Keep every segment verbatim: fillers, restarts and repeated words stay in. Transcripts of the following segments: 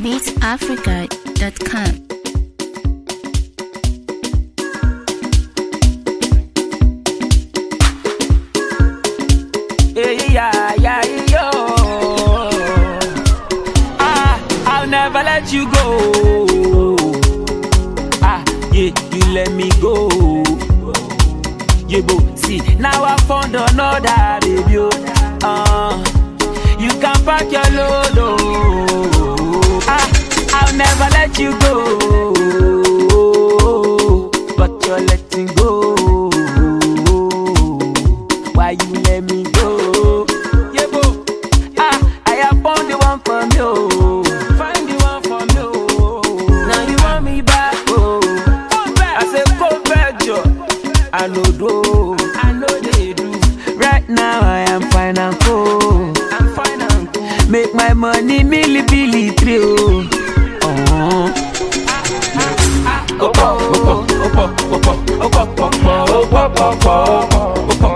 beats africa dot com. Yeah, yeah, yo. Ah, I'll never let you go. Ah, yeah, you let me go. You go see, now I found another baby. Uh, you can pack your load. Ah, I'll never let you go. But you're letting go. Why you let me go? Yeah, bo. Ah, I have found the one for me. Oh. Find the one for me. Oh. Now you want me back. Oh, come back. I say go back, Joe. I know do. I know they do. Right now I am fine and cool. I'm fine and cool. Make my money milli billy three. Oh. Opo, opo, opo, opo, opo, opo, opo, opo,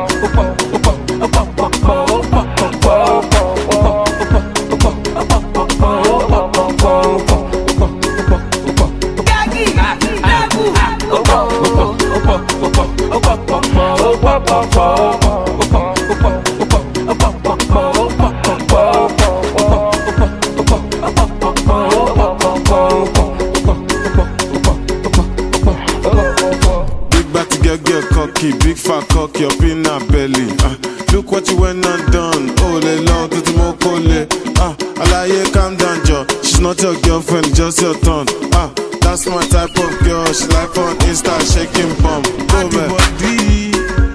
Get cocky, big fat cock, your peanut belly. Uh, look what you went and done. Oh, le long to the mokole. Ah, Alaye, calm down, Joe. She's not your girlfriend, just your turn. Ah, that's my type of girl. She like on Insta, shaking bum. Go back. Body,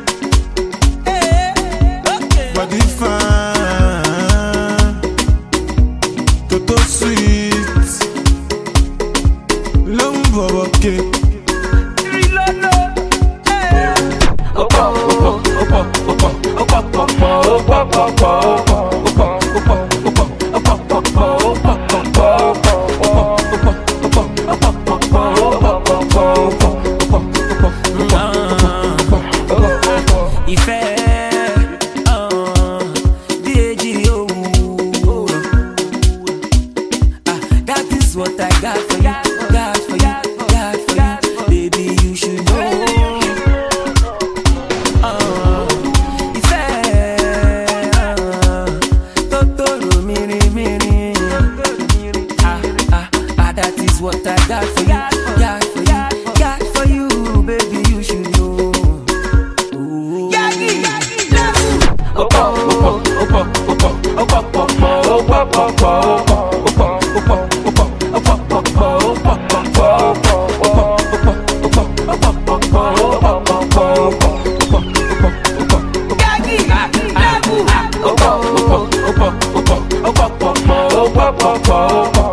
body fine, toto sweet, long bubble cake. What I got for you, got for you, got for you, baby, you should know. Uh, if I, uh, Totoro miri miri, ah ah ah, that is what I got for you, got for you, got for you, baby, you should know. Ooh. Opo, opo, opo, opo, opo, opo, opo, opo, opo. Opo, opo, opo, opo, opo, opo, opo, opo, opo, opo.